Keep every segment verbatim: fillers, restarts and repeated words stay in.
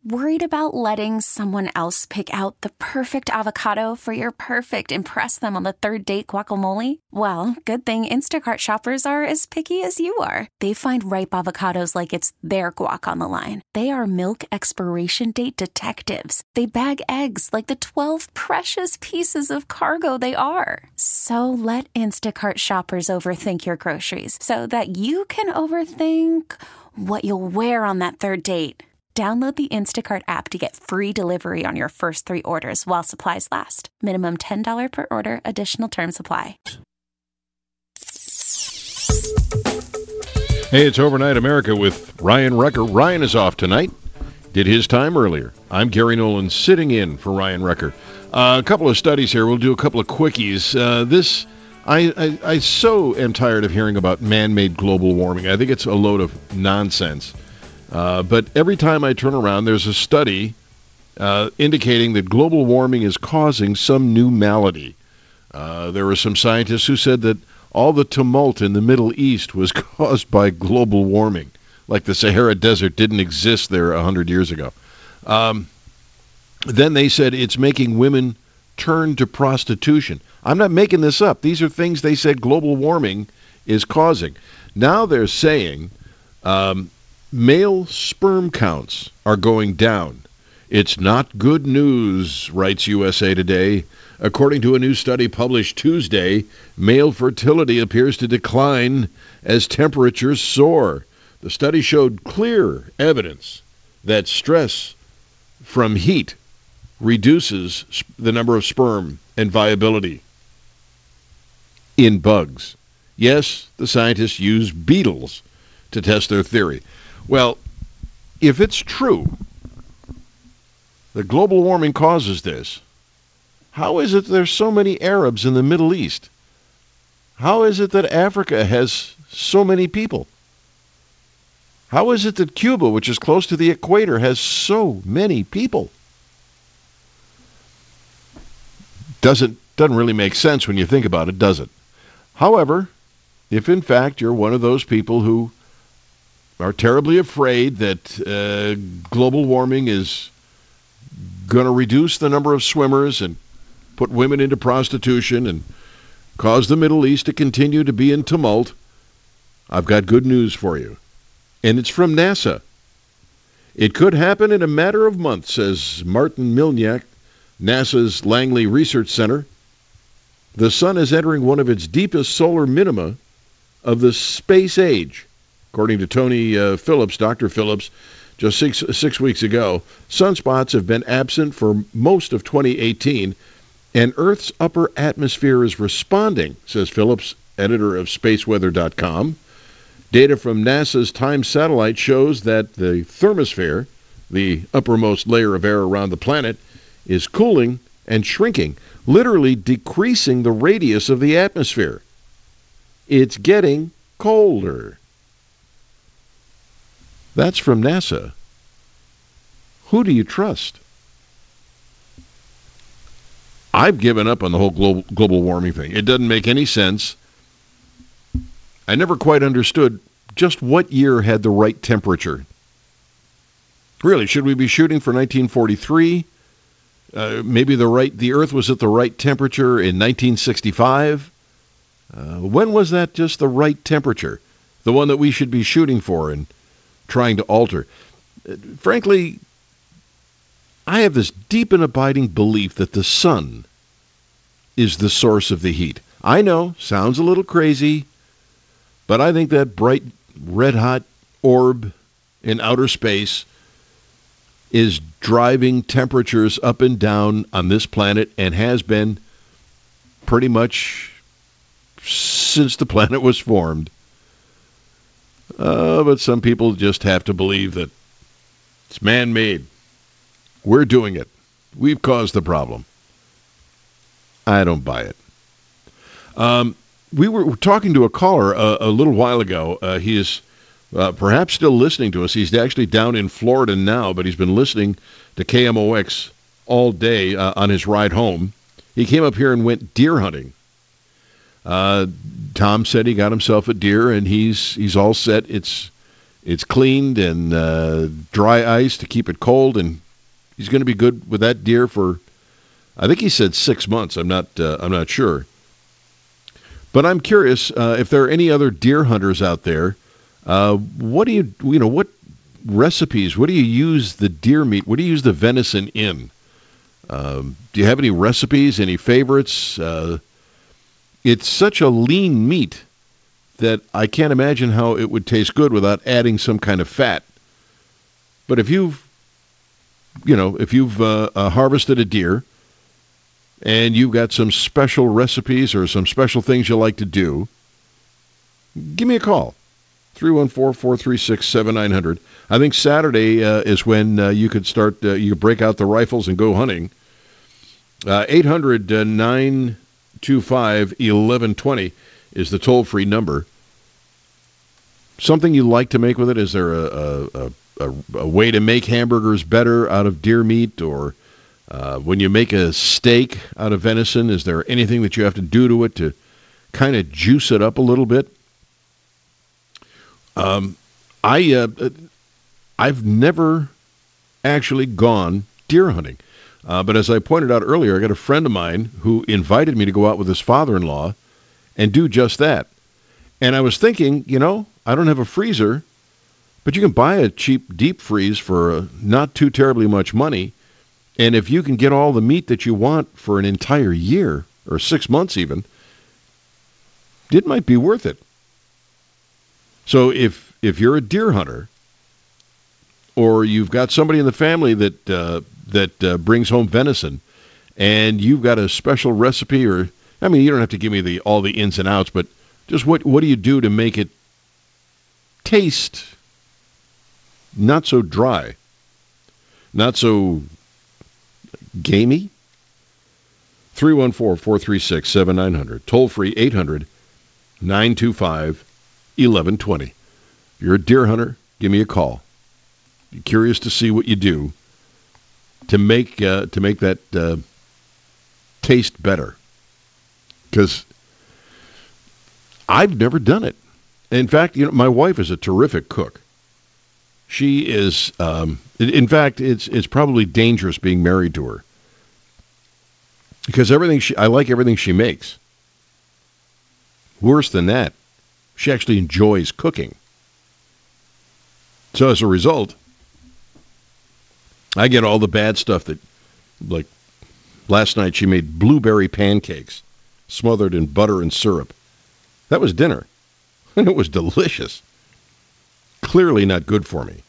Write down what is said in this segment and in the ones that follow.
Worried about letting someone else pick out the perfect avocado for your perfect impress them on the third date guacamole? Well, good thing Instacart shoppers are as picky as you are. They find ripe avocados like it's their guac on the line. They are milk expiration date detectives. They bag eggs like the twelve precious pieces of cargo they are. So let Instacart shoppers overthink your groceries so that you can overthink what you'll wear on that third date. Download the Instacart app to get free delivery on your first three orders while supplies last. Minimum ten dollars per order. Additional terms apply. Hey, it's Overnight America with Ryan Rucker. Ryan is off tonight. Did his time earlier. I'm Gary Nolan sitting in for Ryan Rucker. Uh, a couple of studies here. We'll do a couple of quickies. Uh, this, I, I, I so am tired of hearing about man-made global warming. I think it's a load of nonsense. Uh, but every time I turn around, there's a study uh, indicating that global warming is causing some new malady. Uh, there were some scientists who said that all the tumult in the Middle East was caused by global warming, like the Sahara Desert didn't exist there one hundred years ago. Um, then they said it's making women turn to prostitution. I'm not making this up. These are things they said global warming is causing. Now they're saying um, male sperm counts are going down. It's not good news, writes U S A Today. According to a new study published Tuesday, male fertility appears to decline as temperatures soar. The study showed clear evidence that stress from heat reduces the number of sperm and viability in bugs. Yes, the scientists use beetles to test their theory. Well, if it's true that global warming causes this, how is it there's so many Arabs in the Middle East? How is it that Africa has so many people? How is it that Cuba, which is close to the equator, has so many people? Doesn't doesn't really make sense when you think about it, does it? However, if in fact you're one of those people who are terribly afraid that uh, global warming is going to reduce the number of swimmers and put women into prostitution and cause the Middle East to continue to be in tumult, I've got good news for you. And it's from NASA. It could happen in a matter of months, says Martin Milniak, NASA's Langley Research Center. The sun is entering one of its deepest solar minima of the space age. According to Tony uh, Phillips, Doctor Phillips, just six, six weeks ago, sunspots have been absent for most of twenty eighteen, and Earth's upper atmosphere is responding, says Phillips, editor of space weather dot com. Data from NASA's TIME satellite shows that the thermosphere, the uppermost layer of air around the planet, is cooling and shrinking, literally decreasing the radius of the atmosphere. It's getting colder. That's from NASA. Who do you trust? I've given up on the whole global, global warming thing. It doesn't make any sense. I never quite understood just what year had the right temperature. Really, should we be shooting for nineteen forty-three? Uh, maybe the right the Earth was at the right temperature in nineteen sixty-five? Uh, when was that just the right temperature? The one that we should be shooting for and trying to alter. Uh, frankly, I have this deep and abiding belief that the sun is the source of the heat. I know, sounds a little crazy, but I think that bright, red-hot orb in outer space is driving temperatures up and down on this planet and has been pretty much since the planet was formed. Uh, but some people just have to believe that it's man-made. We're doing it. We've caused the problem. I don't buy it. Um, we were talking to a caller a, a little while ago. Uh, he is uh, perhaps still listening to us. He's actually down in Florida now, but he's been listening to K M O X all day uh, on his ride home. He came up here and went deer hunting. Uh, Tom said he got himself a deer, and he's he's all set. It's It's cleaned and uh, dry ice to keep it cold, and he's going to be good with that deer for, I think he said six months. I'm not uh, I'm not sure. But I'm curious uh, if there are any other deer hunters out there. Uh, what do you you know what recipes? What do you use the deer meat? What do you use the venison in? Um, do you have any recipes? Any favorites? Uh, it's such a lean meat that I can't imagine how it would taste good without adding some kind of fat. But if you've, you know, if you've uh, uh, harvested a deer and you've got some special recipes or some special things you like to do, give me a call. three one four, four three six, seven nine zero zero. I think Saturday uh, is when uh, you could start, uh, you could break out the rifles and go hunting. Uh, eight hundred, nine two five, eleven twenty is the toll-free number. Something you like to make with it? Is there a, a, a, a way to make hamburgers better out of deer meat? Or uh, when you make a steak out of venison, is there anything that you have to do to it to kind of juice it up a little bit? Um, I, uh, I've never actually gone deer hunting. Uh, but as I pointed out earlier, I got a friend of mine who invited me to go out with his father-in-law and do just that. And I was thinking, you know, I don't have a freezer, but you can buy a cheap deep freeze for uh, not too terribly much money. And if you can get all the meat that you want for an entire year, or six months even, it might be worth it. So if if you're a deer hunter, or you've got somebody in the family that uh, that uh, brings home venison, and you've got a special recipe, or I mean, you don't have to give me the all the ins and outs, but just what what do you do to make it taste not so dry, not so gamey? three one four, four three six, seven nine zero zero. Toll free eight hundred, nine two five, eleven twenty. If you're a deer hunter, give me a call. Be curious to see what you do to make uh, to make that uh, taste better. Because I've never done it. In fact, you know, my wife is a terrific cook. She is, um, in fact, it's it's probably dangerous being married to her. Because everything she, I like everything she makes. Worse than that, she actually enjoys cooking. So as a result, I get all the bad stuff that, like last night she made blueberry pancakes smothered in butter and syrup. That was dinner. And it was delicious. Clearly not good for me.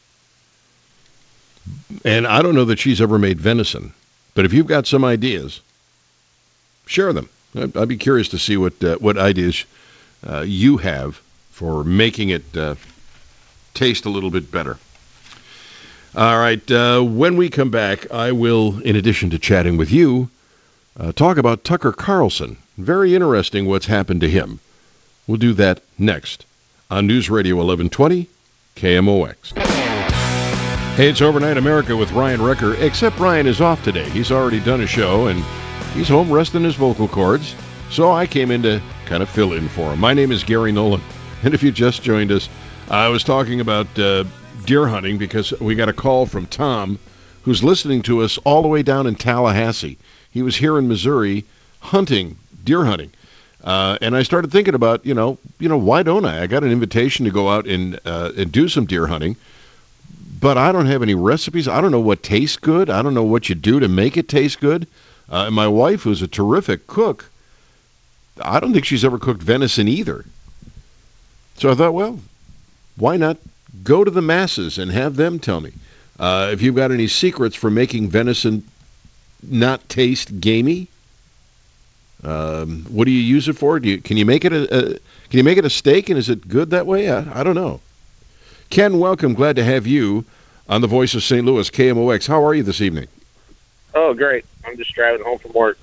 And I don't know that she's ever made venison. But if you've got some ideas, share them. I'd, I'd be curious to see what uh, what ideas uh, you have for making it uh, taste a little bit better. All right. Uh, when we come back, I will, in addition to chatting with you, uh, talk about Tucker Carlson. Very interesting what's happened to him. We'll do that next on News Radio eleven twenty K M O X. Hey, it's Overnight America with Ryan Recker, except Ryan is off today. He's already done a show, and he's home resting his vocal cords, so I came in to kind of fill in for him. My name is Gary Nolan, and if you just joined us, I was talking about uh, deer hunting because we got a call from Tom, who's listening to us all the way down in Tallahassee. He was here in Missouri hunting, deer hunting. Uh, and I started thinking about, you know, you know, why don't I? I got an invitation to go out and uh, and do some deer hunting, but I don't have any recipes. I don't know what tastes good. I don't know what you do to make it taste good. Uh, and my wife, who's a terrific cook, I don't think she's ever cooked venison either. So I thought, well, why not go to the masses and have them tell me uh, if you've got any secrets for making venison not taste gamey. Um, what do you use it for? Do you, can you make it a, a can you make it a steak, and is it good that way? I, I don't know. Ken, welcome. Glad to have you on the Voice of Saint Louis, K M O X. How are you this evening? Oh, great. I'm just driving home from work.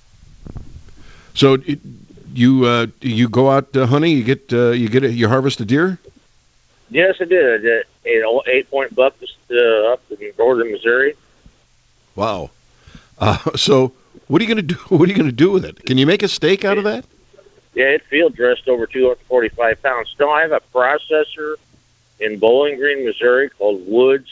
So it, you uh, you go out uh, hunting? You get uh, you get a, you harvest a deer? Yes, I did. I did an eight point buck uh, up in northern Missouri. Wow. Uh, so. What are you going to do? What are you going to do with it? Can you make a steak out of that? Yeah, it field dressed over two hundred forty-five pounds. No, I have a processor in Bowling Green, Missouri, called Woods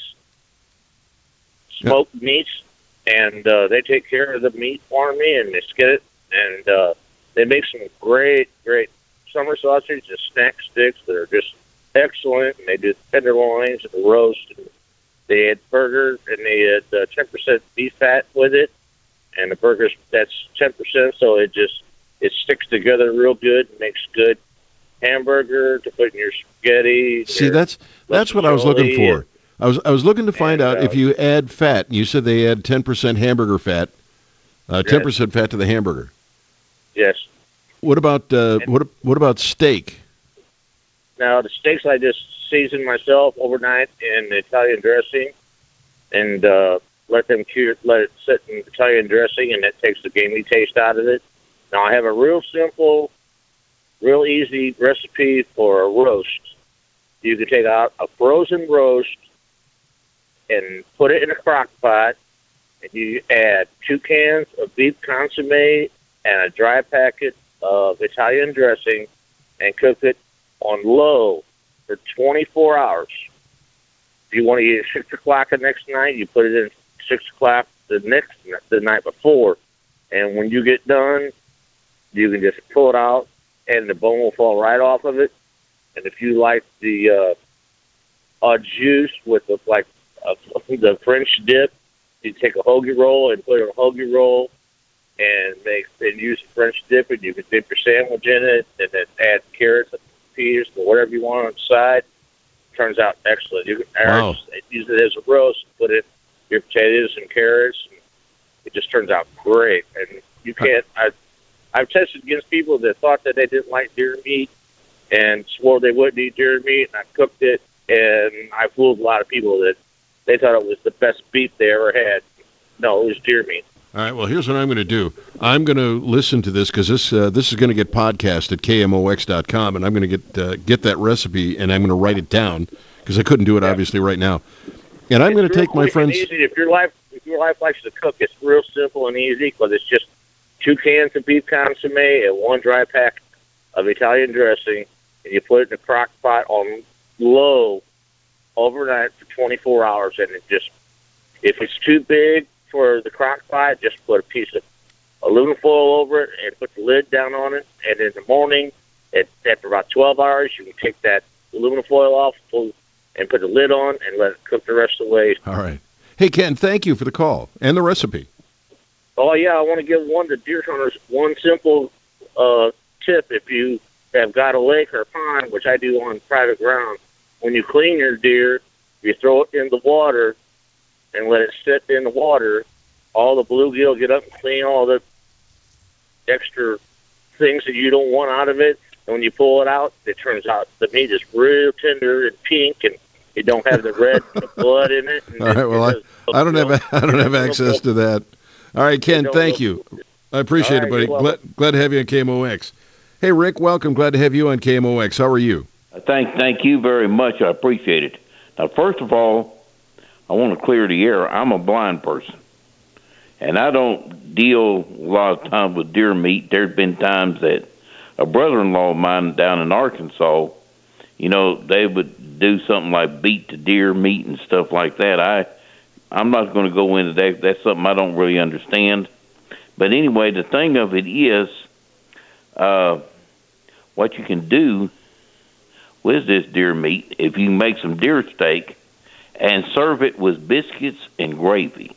Smoked yep. Meats, and uh, they take care of the meat for me, and they skin it, and uh, they make some great, great summer sausage and snack sticks that are just excellent, and they do tenderloins and roast, and they add burgers, and they add uh, ten percent beef fat with it, and the burgers, that's ten percent, so it just, it sticks together real good and makes good hamburger to put in your spaghetti. See, that's that's what I was looking for. I was I was looking to find and, out uh, if you add fat. You said they add ten percent hamburger fat, uh, ten percent fat to the hamburger. Yes. What about uh, what what about steak? Now the steaks I just season myself overnight in Italian dressing, and uh, let them cure, let it sit in Italian dressing, and that takes the gamey taste out of it. Now I have a real simple, real easy recipe for a roast. You can take out a frozen roast and put it in a crock pot, and you add two cans of beef consomme and a dry packet of Italian dressing, and cook it on low for twenty-four hours. If you want to eat at six o'clock the next night, you put it in six o'clock the next the night before, and when you get done, you can just pull it out, and the bone will fall right off of it. And if you like the uh, uh, juice with the, like uh, the French dip, you take a hoagie roll and put it in a hoagie roll, and make and use the French dip, and you can dip your sandwich in it, and then add carrots and peas or whatever you want on the side. Turns out excellent. You can wow. use it as a roast, put it your potatoes and carrots, and it just turns out great. And you can't. I, I've tested against people that thought that they didn't like deer meat and swore they wouldn't eat deer meat, and I cooked it, and I fooled a lot of people that they thought it was the best beef they ever had. No, it was deer meat. All right, well, here's what I'm going to do. I'm going to listen to this because this uh, this is going to get podcast at K M O X dot com, and I'm going to get uh, get that recipe, and I'm going to write it down because I couldn't do it, yeah. obviously, right now. And I'm going to take my friends. Easy. If your life if your life likes to cook, it's real simple and easy because it's just two cans of beef consomme and one dry pack of Italian dressing, and you put it in a crock pot on low overnight for twenty-four hours, and it just, if it's too big for the crock pot, just put a piece of aluminum foil over it and put the lid down on it, and in the morning, it, after about twelve hours, you can take that aluminum foil off pull, and put the lid on and let it cook the rest of the way. All right. Hey, Ken, thank you for the call and the recipe. Oh, yeah, I want to give one to deer hunters one simple uh, tip. If you have got a lake or a pond, which I do on private ground, when you clean your deer, you throw it in the water and let it sit in the water. All the bluegill get up and clean all the extra things that you don't want out of it. And when you pull it out, it turns out the meat is real tender and pink, and you don't have the red blood in it. And all right, well, it I, I don't have I don't have access to that. All right, Ken, thank you. I appreciate right, it, buddy. Glad, glad to have you on K M O X. Hey, Rick, welcome. Glad to have you on K M O X. How are you? Thank, thank you very much. I appreciate it. Now, first of all, I want to clear the air. I'm a blind person, and I don't deal a lot of times with deer meat. There's been times that a brother-in-law of mine down in Arkansas, you know, they would do something like beat the deer meat and stuff like that. I, I'm not going to go into that. That's something I don't really understand. But anyway, the thing of it is, uh, what you can do with this deer meat, if you make some deer steak and serve it with biscuits and gravy.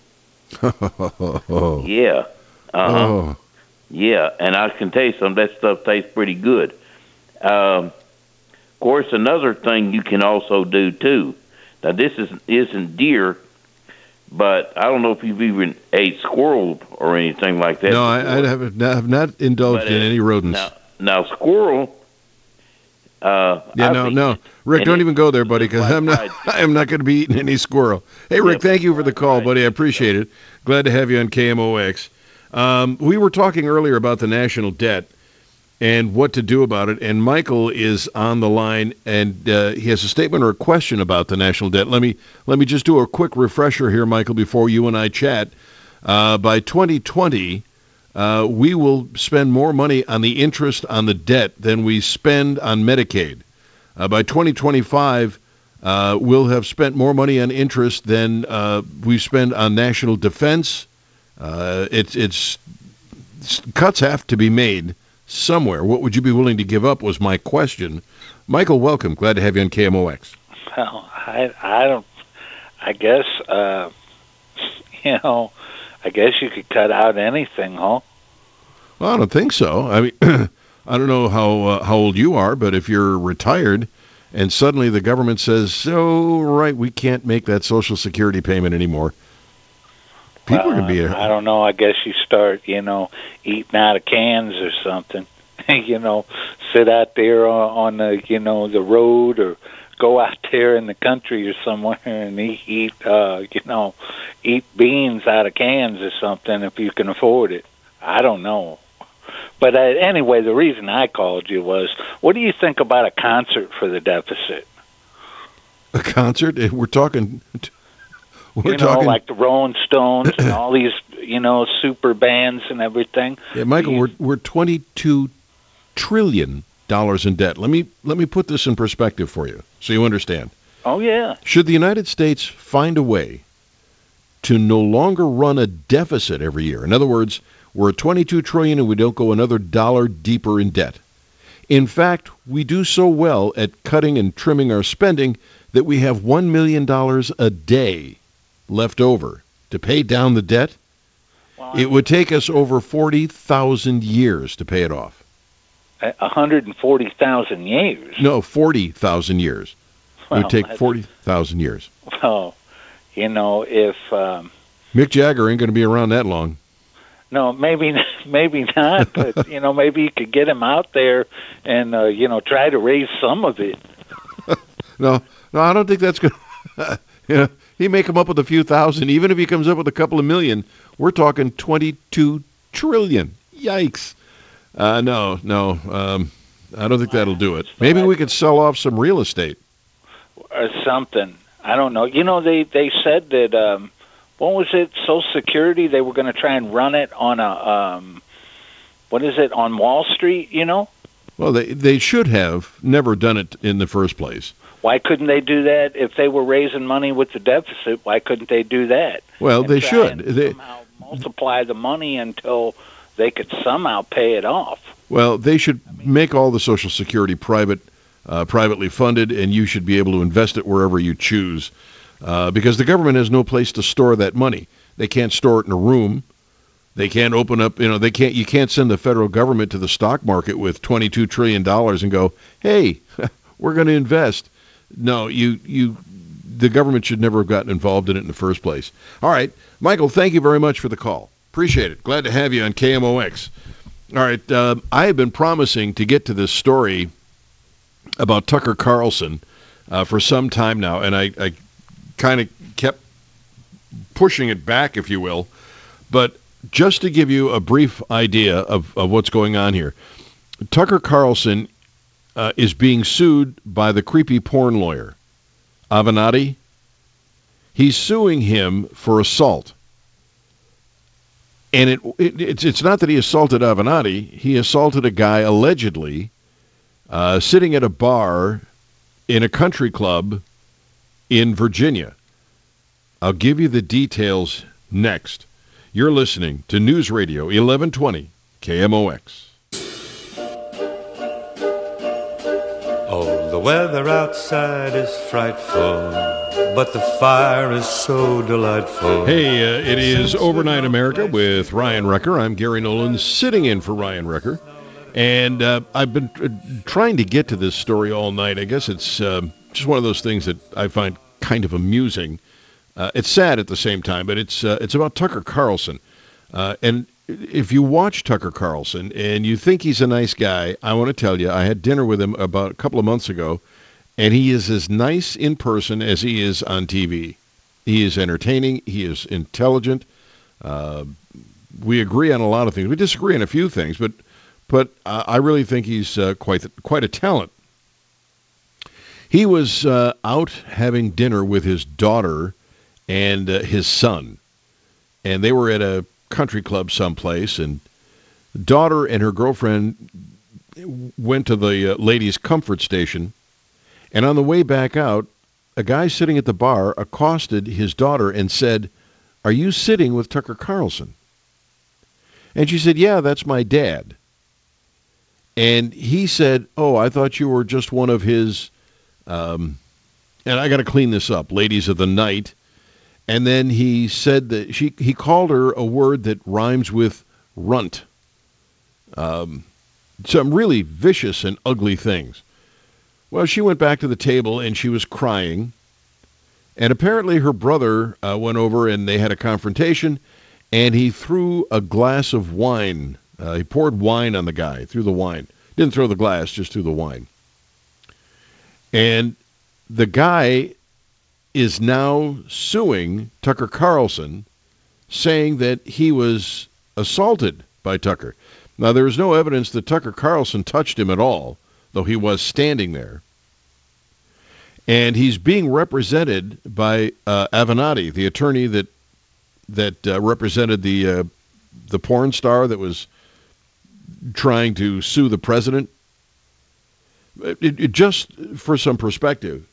yeah. Uh-huh. Oh. Yeah, and I can tell you some of that stuff tastes pretty good. Um, of course, another thing you can also do, too. Now, this is, isn't deer, but I don't know if you've even ate squirrel or anything like that. No, I, I have, have not indulged but in it, any rodents. Now, now squirrel... Uh, yeah, no, no, Rick, don't even go there, buddy, because I'm not. I'm not going to be eating any squirrel. Hey, Rick, thank you for the call, buddy. I appreciate it. Glad to have you on K M O X. Um, we were talking earlier about the national debt and what to do about it, and Michael is on the line, and uh, he has a statement or a question about the national debt. Let me let me just do a quick refresher here, Michael, before you and I chat. Uh, by twenty twenty. Uh, we will spend more money on the interest on the debt than we spend on Medicaid. Uh, by twenty twenty-five, Uh, we'll have spent more money on interest than uh, we spend on national defense. Uh, it's, it's, it's cuts have to be made somewhere. What would you be willing to give up was my question. Michael, welcome. Glad to have you on K M O X. Well, I, I don't, I guess, uh, you know, I guess you could cut out anything, huh? Well, I don't think so. I mean, I don't know how uh, how old you are, but if you're retired and suddenly the government says, "Oh, right, we can't make that Social Security payment anymore," people well, are going to be. A, I don't know. I guess you start, you know, eating out of cans or something. you know, sit out there on, on the, you know, the road, or go out there in the country or somewhere and eat, eat uh, you know, eat beans out of cans or something if you can afford it. I don't know. But uh, anyway, the reason I called you was, what do you think about a concert for the deficit? A concert? We're talking... We're you know, talking... like the Rolling Stones and all these, you know, super bands and everything. Yeah, Michael, we're we're twenty-two trillion dollars in debt. Let me let me put this in perspective for you, so you understand. Oh yeah. Should the United States find a way to no longer run a deficit every year? In other words, we're at twenty-two trillion dollars and we don't go another dollar deeper in debt. In fact, we do so well at cutting and trimming our spending that we have one million dollars a day left over to pay down the debt. Well, it would take us over forty thousand years to pay it off. one hundred forty thousand years? No, forty thousand years. Well, it would take forty thousand years. Well, you know, if... Um, Mick Jagger ain't going to be around that long. No, maybe maybe not, but, you know, maybe you could get him out there and, uh, you know, try to raise some of it. no, no, I don't think that's going to... you know, he may come up with a few thousand. Even if he comes up with a couple of million, we're talking twenty-two trillion. Yikes. Uh, no, no, um, I don't think that'll do it. Maybe we could sell off some real estate. Or something. I don't know. You know, they, they said that, um, what was it, Social Security, they were going to try and run it on a, um, what is it, on Wall Street, you know? Well, they they should have never done it in the first place. Why couldn't they do that if they were raising money with the deficit? Why couldn't they do that? Well, and they try should. And they somehow multiply the money until they could somehow pay it off. Well, they should make all the Social Security private, uh, privately funded, and you should be able to invest it wherever you choose, uh, because the government has no place to store that money. They can't store it in a room. They can't open up, you know, they can't. You can't send the federal government to the stock market with twenty-two trillion dollars and go, hey, we're going to invest. No, you, you, the government should never have gotten involved in it in the first place. All right, Michael, thank you very much for the call. Appreciate it. Glad to have you on K M O X. All right, uh, I have been promising to get to this story about Tucker Carlson uh, for some time now, and I, I kind of kept pushing it back, if you will. But just to give you a brief idea of, of what's going on here, Tucker Carlson uh, is being sued by the creepy porn lawyer, Avenatti. He's suing him for assault. And it, it it's it's not that he assaulted Avenatti. He assaulted a guy allegedly uh, sitting at a bar in a country club in Virginia. I'll give you the details next. You're listening to News Radio eleven twenty K M O X. Oh, the weather outside is frightful, but the fire is so delightful. Hey, uh, it is Overnight America with Ryan Rucker. I'm Gary Nolan, sitting in for Ryan Rucker. And uh, I've been uh, trying to get to this story all night. I guess it's uh, just one of those things that I find kind of amusing. Uh, it's sad at the same time, but it's uh, it's about Tucker Carlson. Uh, and if you watch Tucker Carlson and you think he's a nice guy, I want to tell you, I had dinner with him about a couple of months ago, and he is as nice in person as he is on T V. He is entertaining. He is intelligent. Uh, we agree on a lot of things. We disagree on a few things, but but uh, I really think he's uh, quite quite a talent. He was uh, out having dinner with his daughter and uh, his son, and they were at a country club someplace, and daughter and her girlfriend went to the uh, ladies' comfort station, and on the way back out, a guy sitting at the bar accosted his daughter and said, "Are you sitting with Tucker Carlson?" And she said, "Yeah, that's my dad." And he said, "Oh, I thought you were just one of his, um, and I got to clean this up, ladies of the night." And then he said that she he called her a word that rhymes with runt. Um, some really vicious and ugly things. Well, she went back to the table and she was crying. And apparently her brother uh, went over and they had a confrontation, and he threw a glass of wine. Uh, he poured wine on the guy, threw the wine. Didn't throw the glass, just threw the wine. And the guy is now suing Tucker Carlson, saying that he was assaulted by Tucker. Now, there is no evidence that Tucker Carlson touched him at all, though he was standing there. And he's being represented by uh, Avenatti, the attorney that that uh, represented the uh, the porn star that was trying to sue the president. It, it, just for some perspective,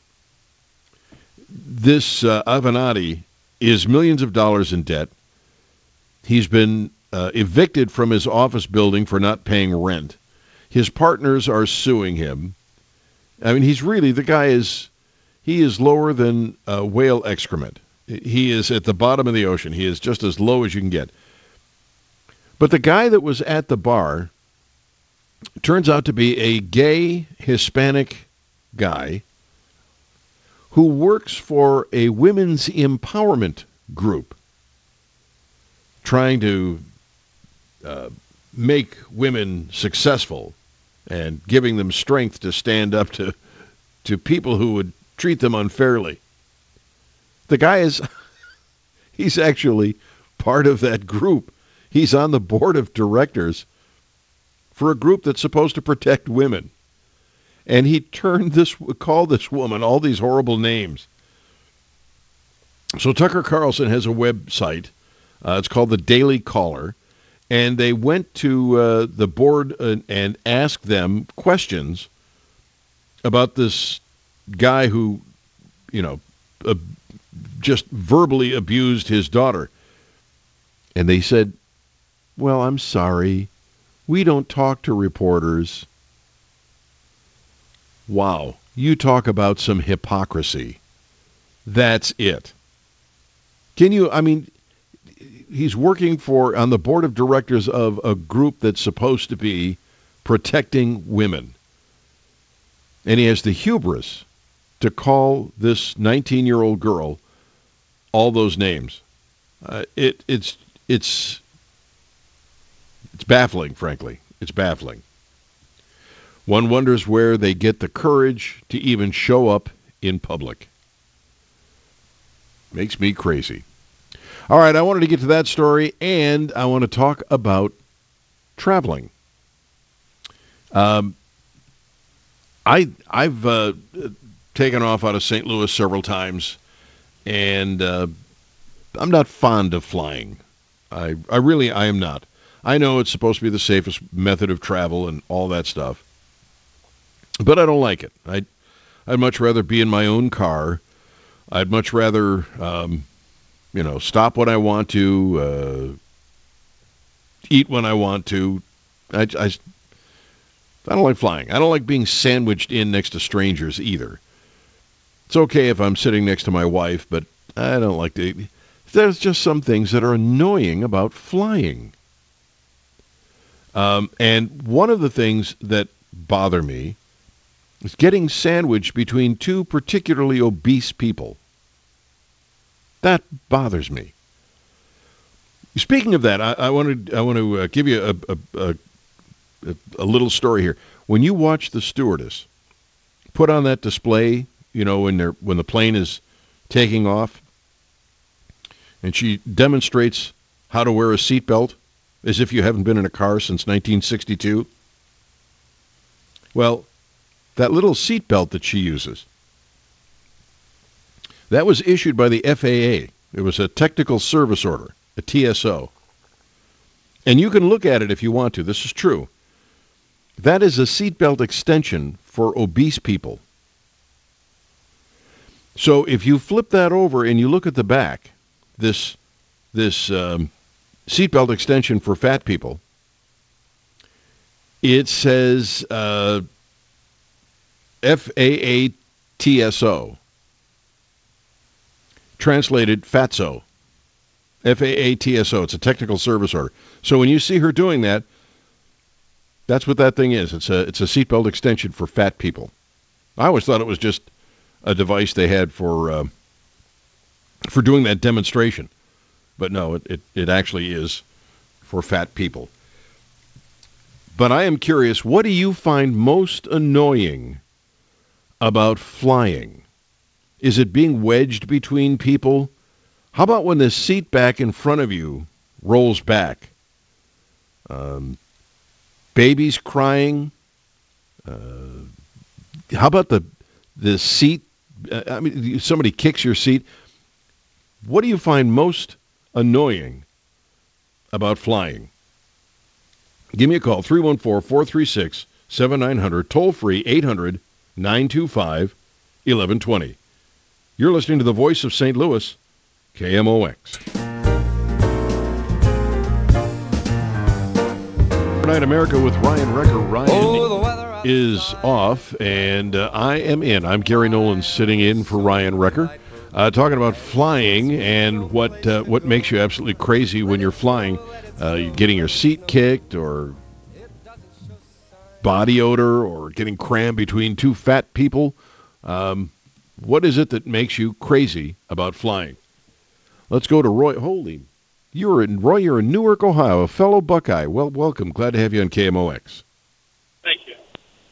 this uh, Avenatti is millions of dollars in debt. He's been uh, evicted from his office building for not paying rent. His partners are suing him. I mean, he's really, the guy is, he is lower than uh, whale excrement. He is at the bottom of the ocean. He is just as low as you can get. But the guy that was at the bar turns out to be a gay Hispanic guy who works for a women's empowerment group trying to uh, make women successful and giving them strength to stand up to to people who would treat them unfairly. The guy is, he's actually part of that group. He's on the board of directors for a group that's supposed to protect women. And he turned this, called this woman all these horrible names. So Tucker Carlson has a website. Uh, it's called the Daily Caller. And they went to uh, the board and, and asked them questions about this guy who, you know, uh, just verbally abused his daughter. And they said, "Well, I'm sorry. We don't talk to reporters." Wow. You talk about some hypocrisy. That's it. Can you, I mean, he's working for, on the board of directors of a group that's supposed to be protecting women. And he has the hubris to call this nineteen-year-old girl all those names. Uh, it, it's, it's, it's baffling, frankly. It's baffling. One wonders where they get the courage to even show up in public. Makes me crazy. All right, I wanted to get to that story, and I want to talk about traveling. Um, I, I've uh, taken off out of Saint Louis several times, and uh, I'm not fond of flying. I, I really, I am not. I know it's supposed to be the safest method of travel and all that stuff, but I don't like it. I'd, I'd much rather be in my own car. I'd much rather, um, you know, stop when I want to, uh, eat when I want to. I, I, I don't like flying. I don't like being sandwiched in next to strangers either. It's okay if I'm sitting next to my wife, but I don't like to. There's just some things that are annoying about flying. Um, and one of the things that bother me is getting sandwiched between two particularly obese people. That bothers me. Speaking of that, I, I want to I want to uh, give you a, a, a, a little story here. When you watch the stewardess put on that display, you know, when they're when the plane is taking off, and she demonstrates how to wear a seatbelt as if you haven't been in a car since nineteen sixty-two. Well, that little seatbelt that she uses, that was issued by the F A A. It was a technical service order, a T S O. And you can look at it if you want to. This is true. That is a seatbelt extension for obese people. So if you flip that over and you look at the back, this this um, seatbelt extension for fat people, it says uh, F A A T S O, translated FATSO. F A A T S O. It's a technical service order. So when you see her doing that, that's what that thing is. It's a it's a seatbelt extension for fat people. I always thought it was just a device they had for uh, for doing that demonstration, but no, it, it it actually is for fat people. But I am curious, what do you find most annoying about flying? Is it being wedged between people? How about when the seat back in front of you rolls back? Um, babies crying? Uh, how about the the seat? Uh, I mean, somebody kicks your seat. What do you find most annoying about flying? Give me a call, three one four, four three six, seven nine zero zero, toll free, eight hundred, nine two five, eleven twenty. You're listening to the voice of Saint Louis, K M O X. Overnight America with Ryan Wrecker. Ryan oh, is off, and uh, I am in. I'm Gary Nolan sitting in for Ryan Wrecker, uh, talking about flying and what uh, what makes you absolutely crazy when you're flying. Uh, you're getting your seat kicked, or body odor, or getting crammed between two fat people. Um, what is it that makes you crazy about flying? Let's go to Roy. Holy, you're in Roy. You're in Newark, Ohio, a fellow Buckeye. Well, welcome. Glad to have you on K M O X. Thank you.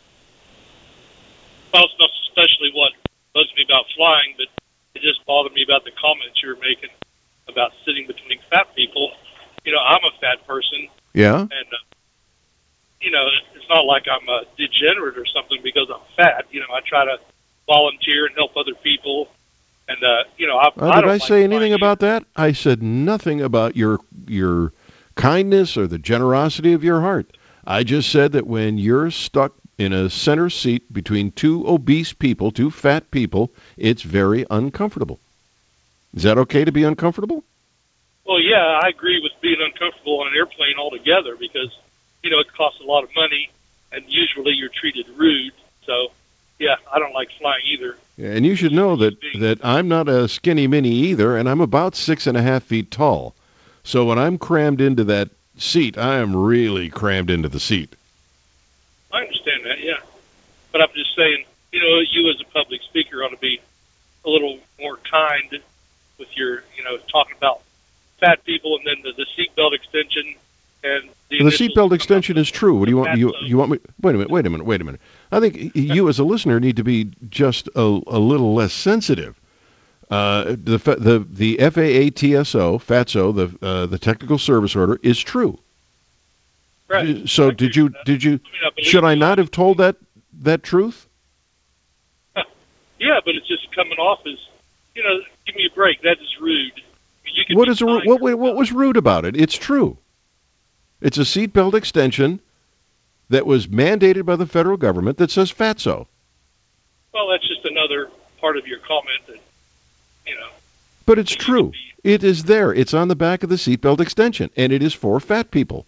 Well, it's not especially what bugs me about flying, but it just bothered me about the comments you were making about sitting between fat people. You know, I'm a fat person. Yeah. And, uh, you know, it's not like I'm a degenerate or something because I'm fat. You know, I try to volunteer and help other people. And, uh, you know, I, uh, I did don't I like say anything either. about that? I said nothing about your your kindness or the generosity of your heart. I just said that when you're stuck in a center seat between two obese people, two fat people, it's very uncomfortable. Is that okay to be uncomfortable? Well, yeah, I agree with being uncomfortable on an airplane altogether because, you know, it costs a lot of money, and usually you're treated rude. So, yeah, I don't like flying either. Yeah, and you should know that, that I'm not a skinny mini either, and I'm about six and a half feet tall. So when I'm crammed into that seat, I am really crammed into the seat. I understand that, yeah. But I'm just saying, you know, you as a public speaker ought to be a little more kind with your, you know, talking about fat people and then the, the seatbelt extension and the, the seatbelt extension is true. What do you want? You you want me? Wait a minute. Wait a minute. Wait a minute. I think you as a listener need to be just a, a little less sensitive. Uh, the the the F A A T S O FATSO, the uh, the technical service order, is true. Right. So did you did you should I not have told that that truth? Yeah, but it's just coming off as, you know, give me a break. That is rude. You can What be is a, kind what what was rude about it? It's true. It's a seatbelt extension that was mandated by the federal government that says FATSO. Well, that's just another part of your comment that, you know. But it's true. It is there. It's on the back of the seatbelt extension, and it is for fat people.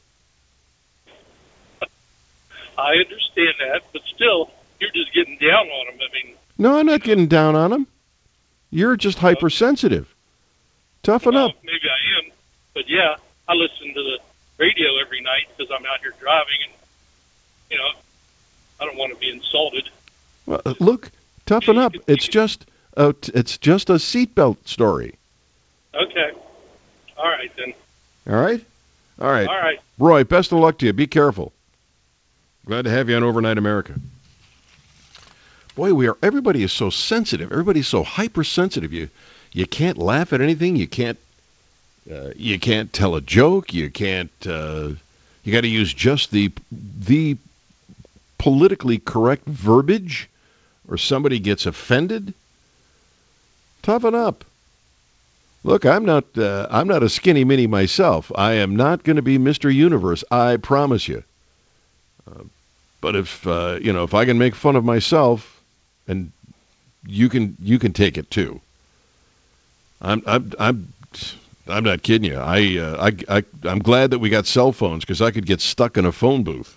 I understand that, but still, you're just getting down on them. I mean. No, I'm not getting down on them. You're just hypersensitive. Toughen well, up. Maybe I am, but yeah, I listen to the radio every night because I'm out here driving, and you know, I don't want to be insulted. Well, look, toughen up. It's just a, it's just a seatbelt story. Okay. All right then. All right. All right. All right. Roy, best of luck to you. Be careful. Glad to have you on Overnight America. Boy, we are. Everybody is so sensitive. Everybody's so hypersensitive. You, you can't laugh at anything. You can't. Uh, you can't tell a joke. You can't. Uh, you got to use just the the politically correct verbiage, or somebody gets offended. Toughen up. Look, I'm not. Uh, I'm not a skinny mini myself. I am not going to be Mister Universe. I promise you. Uh, but if uh, you know, if I can make fun of myself and you can you can take it too. I'm I'm I'm I'm not kidding you. I uh, I I I'm glad that we got cell phones because I could get stuck in a phone booth.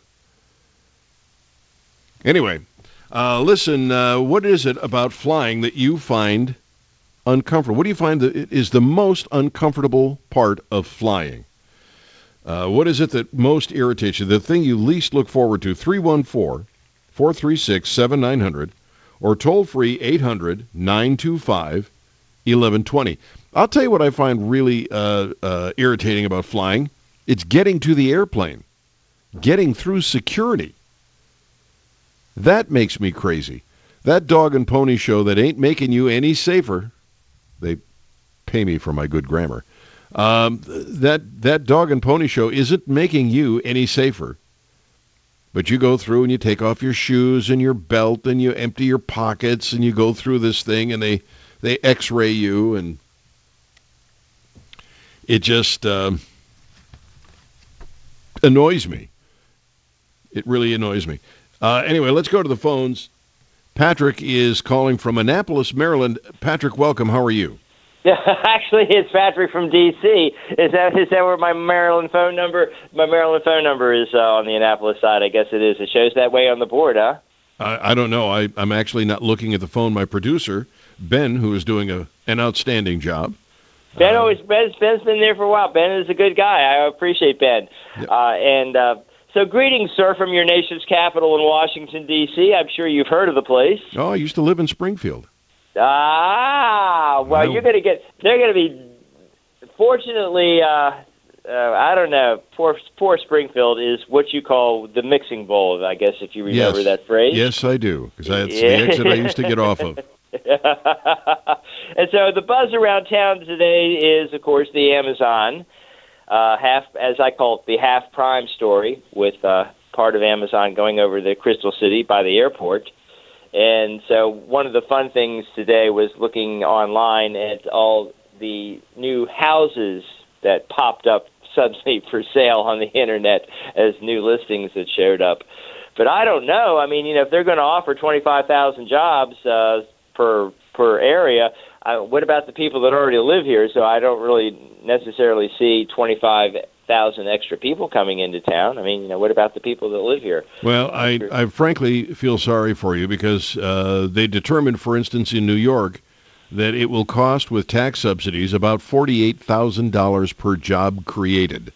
Anyway, uh, listen. Uh, what is it about flying that you find uncomfortable? What do you find that is the most uncomfortable part of flying? Uh, what is it that most irritates you? The thing you least look forward to? three one four, four three six, seven nine zero zero or toll free eight hundred, nine two five, eleven twenty. I'll tell you what I find really uh, uh, irritating about flying. It's getting to the airplane, getting through security. That makes me crazy. That dog and pony show that ain't making you any safer. They pay me for my good grammar. Um, that that dog and pony show isn't making you any safer. But you go through and you take off your shoes and your belt and you empty your pockets and you go through this thing and they, they x-ray you and it just um, annoys me. It really annoys me. Uh, anyway, let's go to the phones. Patrick is calling from Annapolis, Maryland. Patrick, welcome. How are you? Yeah, actually, it's Patrick from D C. Is that is that where my Maryland phone number? My Maryland phone number is uh, on the Annapolis side. I guess it is. It shows that way on the board, huh? I, I don't know. I, I'm actually not looking at the phone. My producer, Ben, who is doing a an outstanding job. Ben uh, always Ben's, Ben's been there for a while. Ben is a good guy. I appreciate Ben. Yep. Uh, and uh, so, greetings, sir, from your nation's capital in Washington D C. I'm sure you've heard of the place. Oh, I used to live in Springfield. Ah, well, you're going to get, they're going to be, fortunately, uh, uh, I don't know, poor, poor Springfield is what you call the mixing bowl, I guess, if you remember yes. that phrase. Yes, I do, because that's yeah. the exit I used to get off of. And so the buzz around town today is, of course, the Amazon, uh, half, as I call it, the half prime story, with uh, part of Amazon going over to Crystal City by the airport. And so one of the fun things today was looking online at all the new houses that popped up suddenly for sale on the Internet as new listings that showed up. But I don't know. I mean, you know, if they're going to offer twenty-five thousand jobs uh, per per area, uh, what about the people that already live here? So I don't really necessarily see twenty-five thousand extra people coming into town. I mean, you know, what about the people that live here? Well, I, I frankly feel sorry for you because uh, they determined, for instance, in New York, that it will cost with tax subsidies about forty-eight thousand dollars per job created.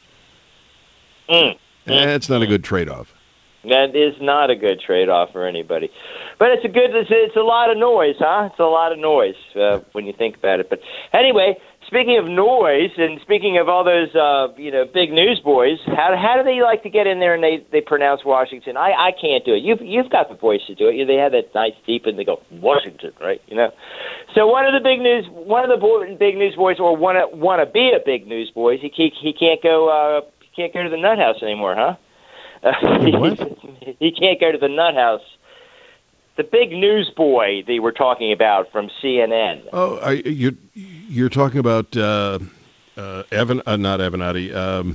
Mm. That's mm. not a good trade-off. That is not a good trade-off for anybody. But it's a good, it's, it's a lot of noise, huh? It's a lot of noise uh, when you think about it. But anyway, speaking of noise and speaking of all those, uh, you know, big newsboys, how how do they like to get in there and they, they pronounce Washington? I, I can't do it. You've you've got the voice to do it. They have that nice deep and they go Washington, right? You know. So one of the big news, one of the boy, big newsboys, or want to want to be a big newsboy, he he he can't go uh, he can't go to the Nut House anymore, huh? Uh, what? He can't go to the Nut House. The big newsboy they were talking about from C N N. Oh, are you you're talking about uh, uh, Evan? Uh, not Avenatti. Um,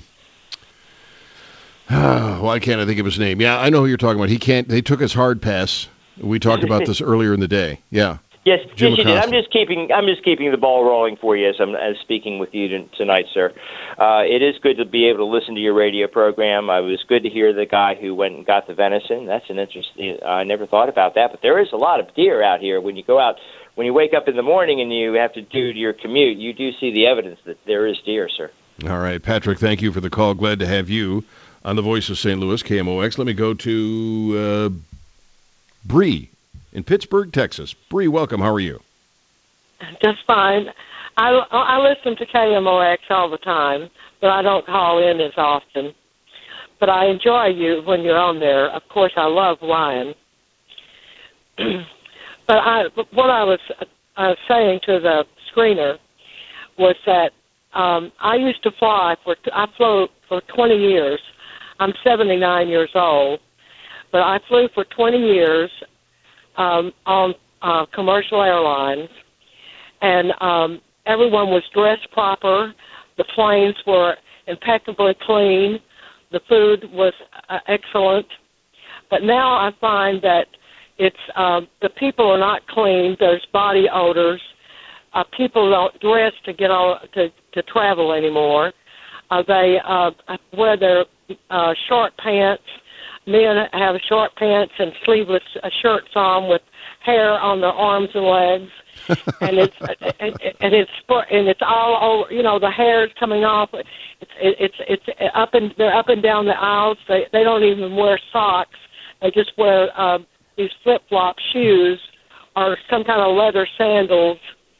uh, why can't I think of his name? Yeah, I know who you're talking about. He can't. They took his hard pass. We talked about this earlier in the day. Yeah. Yes, Jim yes, you did. Acosta. I'm just keeping. I'm just keeping the ball rolling for you as I'm as speaking with you t- tonight, sir. Uh, it is good to be able to listen to your radio program. Uh, it was good to hear the guy who went and got the venison. That's an interesting. Uh, I never thought about that, but there is a lot of deer out here. When you go out, when you wake up in the morning and you have to do your commute, you do see the evidence that there is deer, sir. All right, Patrick. Thank you for the call. Glad to have you on the Voice of Saint Louis, K M O X. Let me go to uh, Bree in Pittsburgh, Texas. Bree, welcome. How are you? Just fine. I, I listen to K M O X all the time, but I don't call in as often. But I enjoy you when you're on there. Of course, I love Ryan. But I, what I was uh, saying to the screener was that um, I used to fly for, I flew for twenty years. I'm seventy-nine years old, but I flew for twenty years um, on uh, commercial airlines. And um, everyone was dressed proper. The planes were impeccably clean. The food was uh, excellent. But now I find that it's um, the people are not clean. There's body odors. Uh, people don't dress to get on to, to travel anymore. Uh, they uh, wear their uh, short pants. Men have short pants and sleeveless uh, shirts on with hair on their arms and legs, and it's and, and it's and it's all over. You know, the hair is coming off. It's it's it's up and they're up and down the aisles. They they don't even wear socks. They just wear uh, these flip flop shoes or some kind of leather sandals,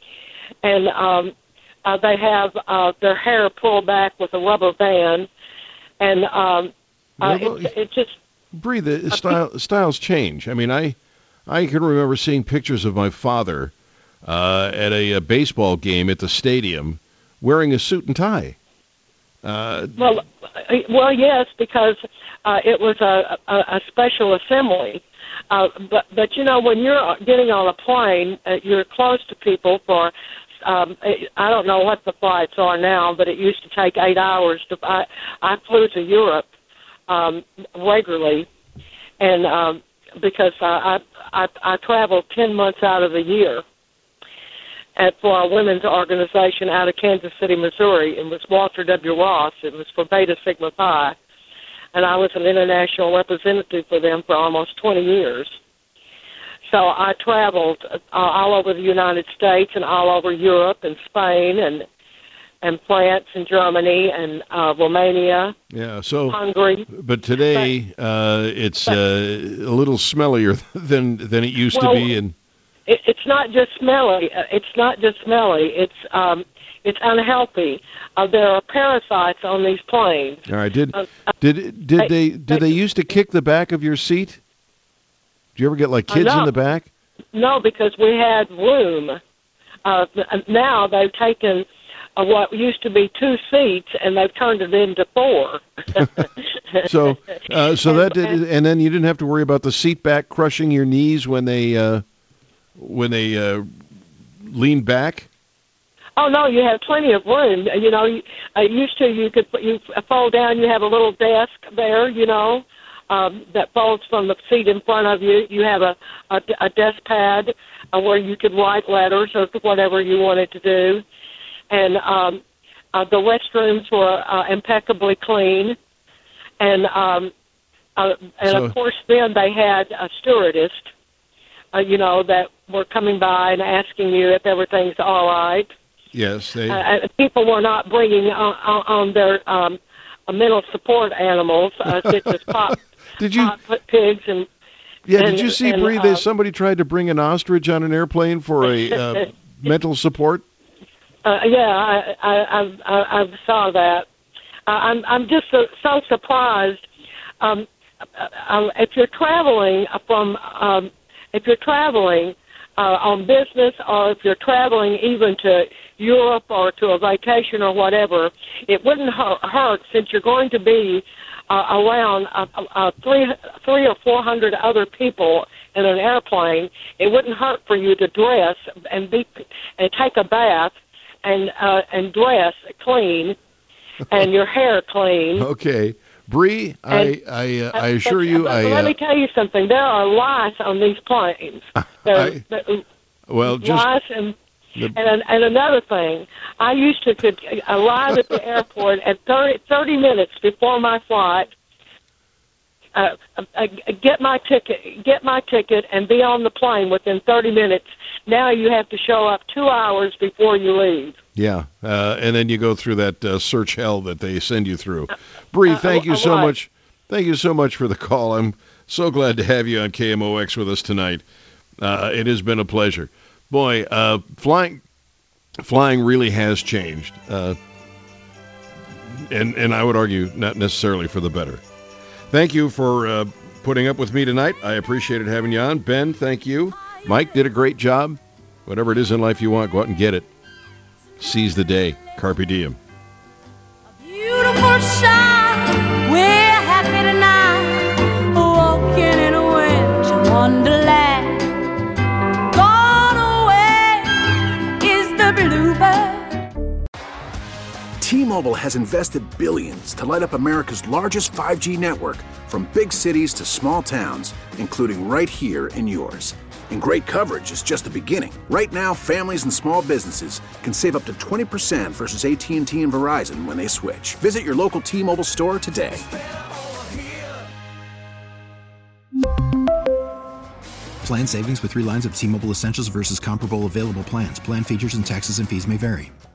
and um, uh, they have uh, their hair pulled back with a rubber band, and um, uh, it, it just. Bree, the style, styles change. I mean, I I can remember seeing pictures of my father uh, at a, a baseball game at the stadium wearing a suit and tie. Uh, well, well, yes, because uh, it was a, a, a special assembly. Uh, but, but, you know, when you're getting on a plane, uh, you're close to people for, um, I don't know what the flights are now, but it used to take eight hours. To. I, I flew to Europe. Um, regularly, and um, because I, I I I traveled ten months out of the year, and for a women's organization out of Kansas City, Missouri. It was Walter W. Ross. It was for Beta Sigma Phi, and I was an international representative for them for almost twenty years. So I traveled uh, all over the United States and all over Europe and Spain and. and France and Germany and uh, Romania, yeah, so Hungary. But today but, uh, it's but, uh, a little smellier than than it used well, to be. And it, it's not just smelly. It's not just smelly. It's um, it's unhealthy. Uh, there are parasites on these planes. All right, did uh, did did they did they, they used to kick the back of your seat? Do you ever get like kids uh, no. in the back? No, because we had room. Uh, now they've taken. Uh, what used to be two seats, and they've turned it into four. so, uh, so that did, and then you didn't have to worry about the seat back crushing your knees when they uh, when they uh, lean back. Oh no, you have plenty of room. You know, you, uh, used to you could you fold down. You have a little desk there. You know, um, that folds from the seat in front of you. You have a a, a desk pad uh, where you could write letters or whatever you wanted to do. And um, uh, the restrooms were uh, impeccably clean, and um, uh, and so, of course then they had a stewardess, uh, you know, that were coming by and asking you if everything's all right. Yes, they. Uh, people were not bringing on, on their um, mental support animals uh, such as pop, did you, pop pigs and. Yeah, and, did you see, and, Bree? Uh, that somebody tried to bring an ostrich on an airplane for a uh, mental support. Uh, yeah, I, I, I, I saw that. Uh, I'm, I'm just so, so surprised. Um, uh, if you're traveling from, um, if you're traveling uh, on business, or if you're traveling even to Europe or to a vacation or whatever, it wouldn't hurt, hurt since you're going to be uh, around uh, uh, three, three or four hundred other people in an airplane. It wouldn't hurt for you to dress and be and take a bath. And uh, and dress clean, and your hair clean. Okay, Bree, I I, uh, I assure but, you, but I. Let uh, me tell you something. There are lice on these planes. There, I, there, well, just lice and the, and and another thing. I used to could arrive at the airport at thirty, thirty minutes before my flight. Uh, uh, get my ticket, get my ticket, and be on the plane within thirty minutes. Now you have to show up two hours before you leave. Yeah, uh, and then you go through that uh, search hell that they send you through. Bree, uh, thank you uh, so what? much. Thank you so much for the call. I'm so glad to have you on K M O X with us tonight. Uh, it has been a pleasure. Boy, uh, flying, flying really has changed, uh, and and I would argue not necessarily for the better. Thank you for uh, putting up with me tonight. I appreciated having you on. Ben, thank you. Mike did a great job. Whatever it is in life you want, go out and get it. Seize the day. Carpe diem. A beautiful shine. We're happy tonight. Walking in a winter wonderland. Gone away is the bluebird. T-Mobile has invested billions to light up America's largest five G network, from big cities to small towns, including right here in yours. And great coverage is just the beginning. Right now, families and small businesses can save up to twenty percent versus A T and T and Verizon when they switch. Visit your local T-Mobile store today. Plan savings with three lines of T-Mobile Essentials versus comparable available plans. Plan features and taxes and fees may vary.